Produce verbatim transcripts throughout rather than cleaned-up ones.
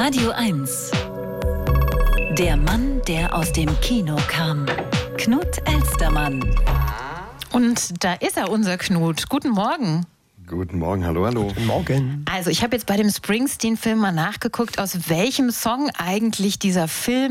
Radio eins. Der Mann, der aus dem Kino kam. Knut Elstermann. Und da ist er, unser Knut. Guten Morgen. Guten Morgen, hallo, hallo. Guten Morgen. Also ich habe jetzt bei dem Springsteen-Film mal nachgeguckt, aus welchem Song eigentlich dieser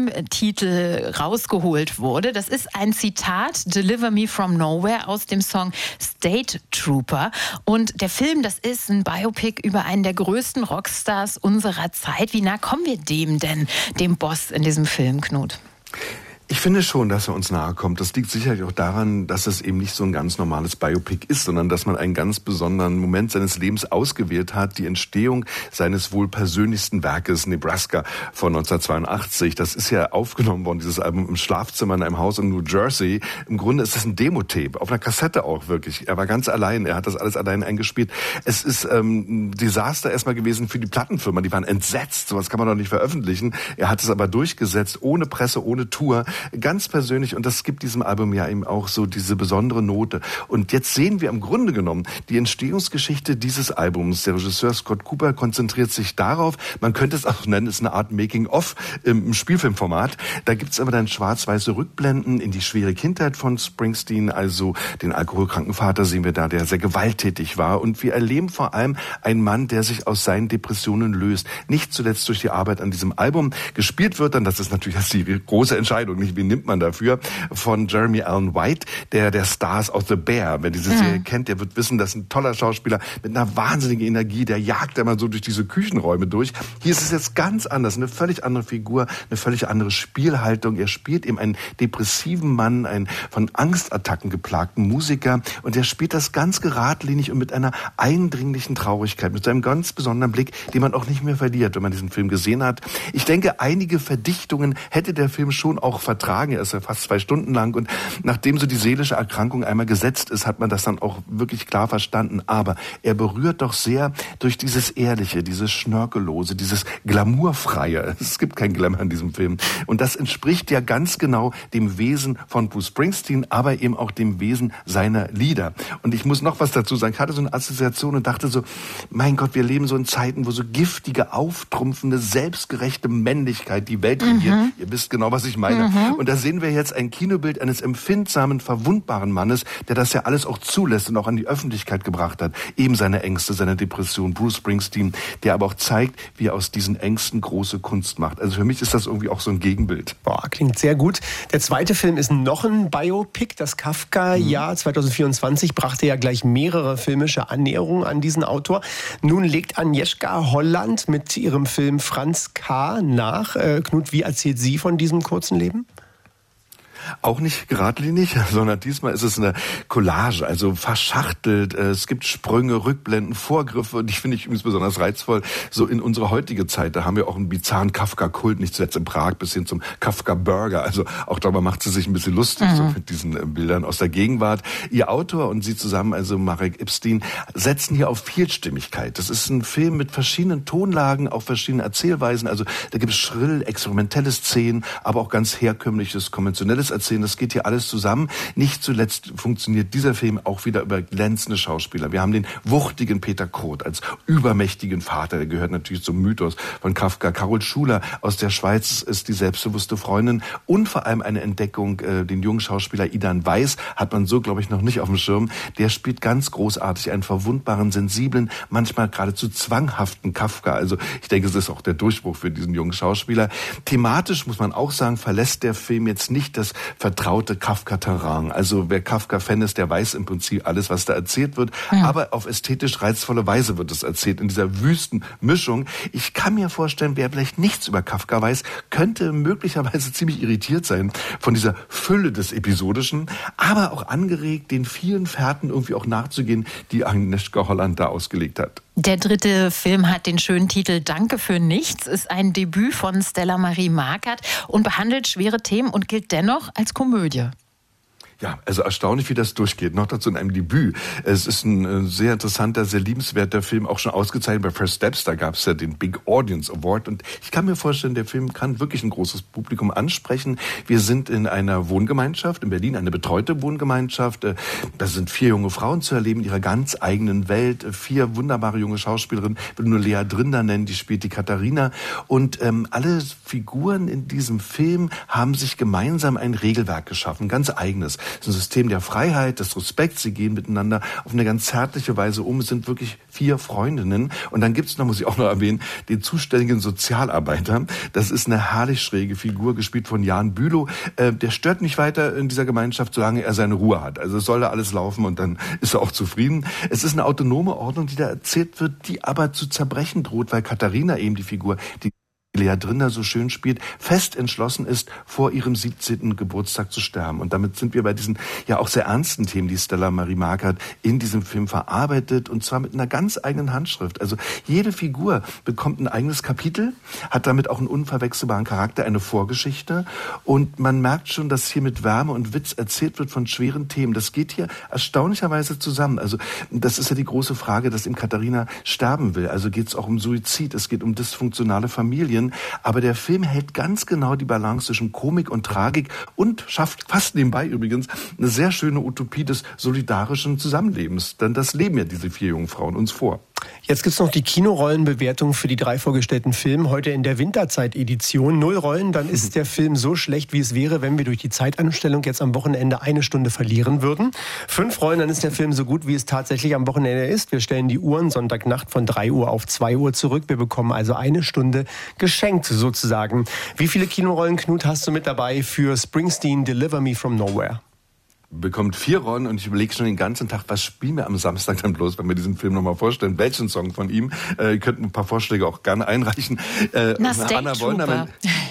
Filmtitel rausgeholt wurde. Das ist ein Zitat, Deliver Me From Nowhere, aus dem Song State Trooper. Und der Film, das ist ein Biopic über einen der größten Rockstars unserer Zeit. Wie nah kommen wir dem denn, dem Boss in diesem Film, Knut? Ich finde schon, dass er uns nahe kommt. Das liegt sicherlich auch daran, dass es eben nicht so ein ganz normales Biopic ist, sondern dass man einen ganz besonderen Moment seines Lebens ausgewählt hat. Die Entstehung seines wohl persönlichsten Werkes, Nebraska von neunzehnhundertzweiundachtzig. Das ist ja aufgenommen worden, dieses Album, im Schlafzimmer in einem Haus in New Jersey. Im Grunde ist es ein Demo-Tape, auf einer Kassette auch wirklich. Er war ganz allein, er hat das alles allein eingespielt. Es ist ähm, ein Desaster erstmal gewesen für die Plattenfirma. Die waren entsetzt, sowas kann man doch nicht veröffentlichen. Er hat es aber durchgesetzt, ohne Presse, ohne Tour. Ganz persönlich, und das gibt diesem Album ja eben auch so diese besondere Note. Und jetzt sehen wir im Grunde genommen die Entstehungsgeschichte dieses Albums. Der Regisseur Scott Cooper konzentriert sich darauf, man könnte es auch nennen, es ist eine Art Making-of im Spielfilmformat. Da gibt's aber dann schwarz-weiße Rückblenden in die schwere Kindheit von Springsteen, also den alkoholkranken Vater sehen wir da, der sehr gewalttätig war. Und wir erleben vor allem einen Mann, der sich aus seinen Depressionen löst. Nicht zuletzt durch die Arbeit an diesem Album. Gespielt wird dann, das ist natürlich das die große Entscheidung, nicht wie nimmt man dafür, von Jeremy Allen White, der der Stars of The Bear. Wer diese Serie mhm. kennt, der wird wissen, das ist ein toller Schauspieler mit einer wahnsinnigen Energie, der jagt immer so durch diese Küchenräume durch. Hier ist es jetzt ganz anders, eine völlig andere Figur, eine völlig andere Spielhaltung. Er spielt eben einen depressiven Mann, einen von Angstattacken geplagten Musiker, und er spielt das ganz geradlinig und mit einer eindringlichen Traurigkeit, mit seinem ganz besonderen Blick, den man auch nicht mehr verliert, wenn man diesen Film gesehen hat. Ich denke, einige Verdichtungen hätte der Film schon auch vertragen. Er ist ja fast zwei Stunden lang, und nachdem so die seelische Erkrankung einmal gesetzt ist, hat man das dann auch wirklich klar verstanden. Aber er berührt doch sehr durch dieses Ehrliche, dieses Schnörkellose, dieses Glamourfreie. Es gibt kein Glamour in diesem Film. Und das entspricht ja ganz genau dem Wesen von Bruce Springsteen, aber eben auch dem Wesen seiner Lieder. Und ich muss noch was dazu sagen. Ich hatte so eine Assoziation und dachte so, mein Gott, wir leben so in Zeiten, wo so giftige, auftrumpfende, selbstgerechte Männlichkeit die Welt regiert. Mhm. Ihr wisst genau, was ich meine. Mhm. Und da sehen wir jetzt ein Kinobild eines empfindsamen, verwundbaren Mannes, der das ja alles auch zulässt und auch an die Öffentlichkeit gebracht hat. Eben seine Ängste, seine Depression, Bruce Springsteen, der aber auch zeigt, wie er aus diesen Ängsten große Kunst macht. Also für mich ist das irgendwie auch so ein Gegenbild. Boah, klingt sehr gut. Der zweite Film ist noch ein Biopic. Das Kafka-Jahr zwanzig vierundzwanzig brachte ja gleich mehrere filmische Annäherungen an diesen Autor. Nun legt Agnieszka Holland mit ihrem Film Franz K. nach. Äh, Knut, wie erzählt sie von diesem kurzen Leben? Auch nicht geradlinig, sondern diesmal ist es eine Collage, also verschachtelt. Es gibt Sprünge, Rückblenden, Vorgriffe, und ich finde ich übrigens besonders reizvoll, so in unsere heutige Zeit. Da haben wir auch einen bizarren Kafka-Kult, nicht zuletzt in Prag, bis hin zum Kafka-Burger. Also auch darüber macht sie sich ein bisschen lustig, mhm. so mit diesen Bildern aus der Gegenwart. Ihr Autor und sie zusammen, also Marek Epstein, setzen hier auf Vielstimmigkeit. Das ist ein Film mit verschiedenen Tonlagen, auch verschiedenen Erzählweisen. Also da gibt es schrill, experimentelle Szenen, aber auch ganz herkömmliches, konventionelles Erzählen. Das geht hier alles zusammen. Nicht zuletzt funktioniert dieser Film auch wieder über glänzende Schauspieler. Wir haben den wuchtigen Peter Kurt als übermächtigen Vater. Der gehört natürlich zum Mythos von Kafka. Carol Schuler aus der Schweiz ist die selbstbewusste Freundin, und vor allem eine Entdeckung, äh, den jungen Schauspieler Idan Weiss hat man so, glaube ich, noch nicht auf dem Schirm. Der spielt ganz großartig einen verwundbaren, sensiblen, manchmal geradezu zwanghaften Kafka. Also ich denke, es ist auch der Durchbruch für diesen jungen Schauspieler. Thematisch muss man auch sagen, verlässt der Film jetzt nicht das vertraute Kafka-Terrain. Also wer Kafka-Fan ist, der weiß im Prinzip alles, was da erzählt wird. Ja. Aber auf ästhetisch reizvolle Weise wird es erzählt, in dieser wüsten Mischung. Ich kann mir vorstellen, wer vielleicht nichts über Kafka weiß, könnte möglicherweise ziemlich irritiert sein von dieser Fülle des Episodischen, aber auch angeregt, den vielen Fährten irgendwie auch nachzugehen, die Agnieszka Holland da ausgelegt hat. Der dritte Film hat den schönen Titel Danke für nichts, ist ein Debüt von Stella Marie Markert und behandelt schwere Themen und gilt dennoch als Komödie. Ja, also erstaunlich, wie das durchgeht. Noch dazu in einem Debüt. Es ist ein sehr interessanter, sehr liebenswerter Film, auch schon ausgezeichnet bei First Steps. Da gab es ja den Big Audience Award. Und ich kann mir vorstellen, der Film kann wirklich ein großes Publikum ansprechen. Wir sind in einer Wohngemeinschaft in Berlin, eine betreute Wohngemeinschaft. Da sind vier junge Frauen zu erleben in ihrer ganz eigenen Welt. Vier wunderbare junge Schauspielerinnen. Ich will nur Lea Drinder nennen, die spielt die Katharina. Und ähm, alle Figuren in diesem Film haben sich gemeinsam ein Regelwerk geschaffen, ganz eigenes. Es ist ein System der Freiheit, des Respekts. Sie gehen miteinander auf eine ganz zärtliche Weise um. Es sind wirklich vier Freundinnen. Und dann gibt's noch, muss ich auch noch erwähnen, den zuständigen Sozialarbeiter. Das ist eine herrlich schräge Figur, gespielt von Jan Bülow. Äh, der stört nicht weiter in dieser Gemeinschaft, solange er seine Ruhe hat. Also es soll da alles laufen und dann ist er auch zufrieden. Es ist eine autonome Ordnung, die da erzählt wird, die aber zu zerbrechen droht, weil Katharina eben die Figur, die Lea Drinder so schön spielt, fest entschlossen ist, vor ihrem siebzehnten Geburtstag zu sterben. Und damit sind wir bei diesen ja auch sehr ernsten Themen, die Stella Marie Marquardt in diesem Film verarbeitet, und zwar mit einer ganz eigenen Handschrift. Also jede Figur bekommt ein eigenes Kapitel, hat damit auch einen unverwechselbaren Charakter, eine Vorgeschichte, und man merkt schon, dass hier mit Wärme und Witz erzählt wird von schweren Themen. Das geht hier erstaunlicherweise zusammen. Also das ist ja die große Frage, dass eben Katharina sterben will. Also geht es auch um Suizid, es geht um dysfunktionale Familien. Aber der Film hält ganz genau die Balance zwischen Komik und Tragik und schafft fast nebenbei übrigens eine sehr schöne Utopie des solidarischen Zusammenlebens. Denn das leben ja diese vier jungen Frauen uns vor. Jetzt gibt's noch die Kinorollenbewertung für die drei vorgestellten Filme. Heute in der Winterzeit-Edition. Null Rollen, dann ist der Film so schlecht, wie es wäre, wenn wir durch die Zeitanstellung jetzt am Wochenende eine Stunde verlieren würden. Fünf Rollen, dann ist der Film so gut, wie es tatsächlich am Wochenende ist. Wir stellen die Uhren Sonntagnacht von drei Uhr auf zwei Uhr zurück. Wir bekommen also eine Stunde geschenkt sozusagen. Wie viele Kinorollen, Knut, hast du mit dabei für Springsteen Deliver Me From Nowhere? Bekommt vier Rollen, und ich überlege schon den ganzen Tag, was spielen wir am Samstag dann bloß, wenn wir diesen Film nochmal vorstellen, welchen Song von ihm. Äh, ihr könnt ein paar Vorschläge auch gerne einreichen. Äh, Na, Anna Wollner.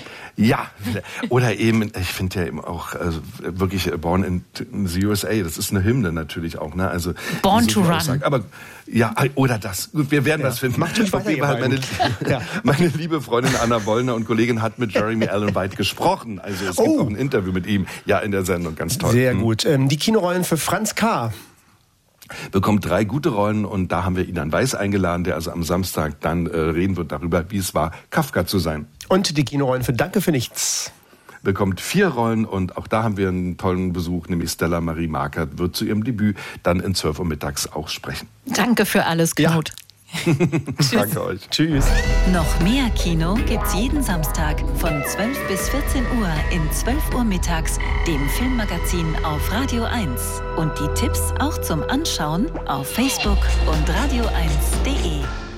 Ja, oder eben, ich finde ja eben auch also wirklich Born in the U S A, das ist eine Hymne natürlich auch, ne? Also Born to Run. Aussagt. Aber ja, oder das. Gut, wir werden ja. das finden. Macht euch weiter, halt meine, ja. meine liebe Freundin Anna Wollner und Kollegin hat mit Jeremy Allen White gesprochen. Also es oh. gibt auch ein Interview mit ihm, ja, in der Sendung, ganz toll. Sehr gut. Ähm, die Kinorollen für Franz K. bekommt drei gute Rollen, und da haben wir Inan Weiß eingeladen, der also am Samstag dann äh, reden wird darüber, wie es war, Kafka zu sein. Und die Kinorollen für Danke für nichts bekommt vier Rollen, und auch da haben wir einen tollen Besuch, nämlich Stella Marie Marquardt wird zu ihrem Debüt dann in zwölf Uhr mittags auch sprechen. Danke für alles, Knut. Ja. Danke euch. Tschüss. Noch mehr Kino gibt's jeden Samstag von zwölf bis vierzehn Uhr in zwölf Uhr mittags, dem Filmmagazin auf Radio eins. Und die Tipps auch zum Anschauen auf Facebook und radio eins punkt de.